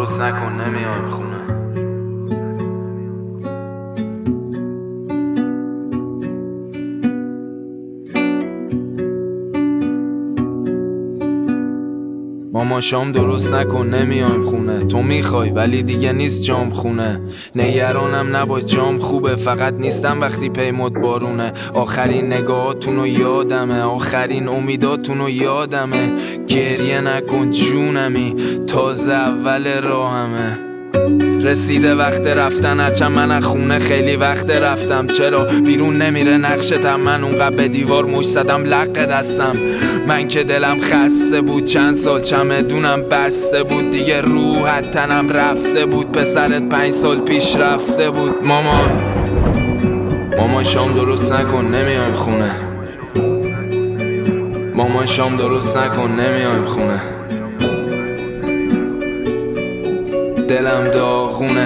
درست نکن نمیایم خونه. ماما شام درست نکن نمیایم خونه. تو میخوای ولی دیگه نیست جام خونه. نگرانم نباش جام خوبه، فقط نیستم وقتی پیمود بارونه. آخرین نگاهاتونو یادمه، آخرین امیداتونو یادمه. گریه نکن جونمی، تازه اول راهمه. رسیده وقت رفتن، هرچند من از خونه خیلی وقت رفتم. چرا بیرون نمیره نقشتم؟ من اونقدر به دیوار مش زدم لق دستم. من که دلم خسته بود، چند سال چمدونم بسته بود. دیگه روحت تنم رفته بود، پسرت 5 سال پیش رفته بود. ماما شام درست نکن نمیایم خونه. ماما شام درست نکن نمیایم خونه. دلم داغونه،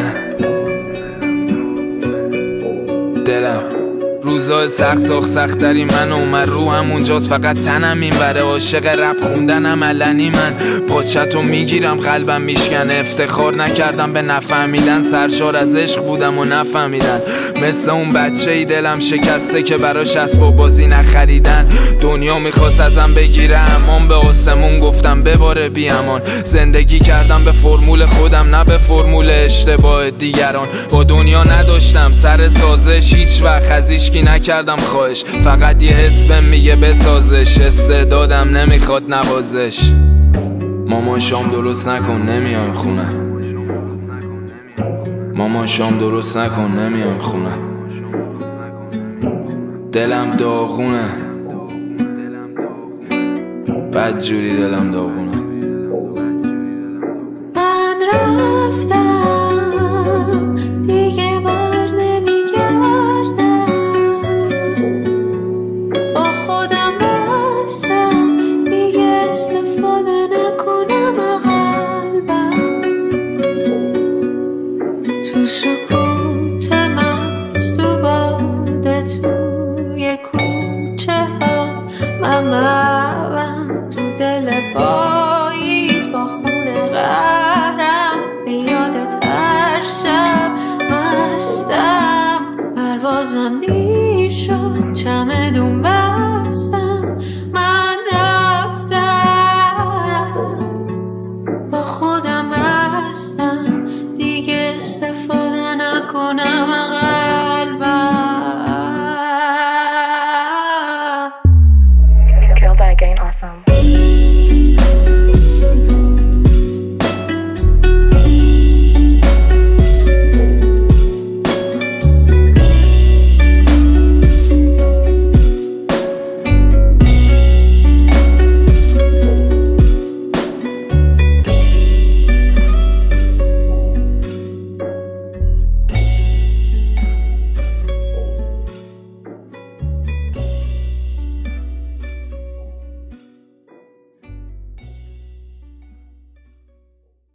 دلم روزای سخت تری من اومد رو همونجاست، فقط تنم این بره. عاشق رپ خوندنم علنی، من پاچتو میگیرم قلبم میشکنه. افتخار نکردم به نفهمیدن، سرشار از عشق بودم و نفهمیدن. مثل اون بچه ای دلم شکسته که براش اسباب بازی نخریدن. دنیا میخواست ازم بگیره امان، به آسمون گفتم بباره بی امان. زندگی کردم به فرمول خودم نه به فرمول اشتباه دیگران. با دنیا نداشتم سر سازش، هیچ وقت از هیچکی نکردم خواهش. فقط یه حس بهم میگه بسازش، استعدادم نمیخواد نوازش. ماما شام درست نکن نمیایم خونه. ماما شام درست نکن نمیایم خونه. دلم داغونه، بد جوری دلم داغونه. من رفتم دیگه بر نمیگردم، با خودم بستم دیگه استفاده نکنم قلبم. تو سکوت مست تو باده توی کوچه ها، من تو دل پاییز با خونه قهرم. به یادت هر شب مستم، پروازم دیر شد چمدون بستم. من رفتم با خودم بستم دیگه استفاده نکنم قلبم. Kill that gain awesome.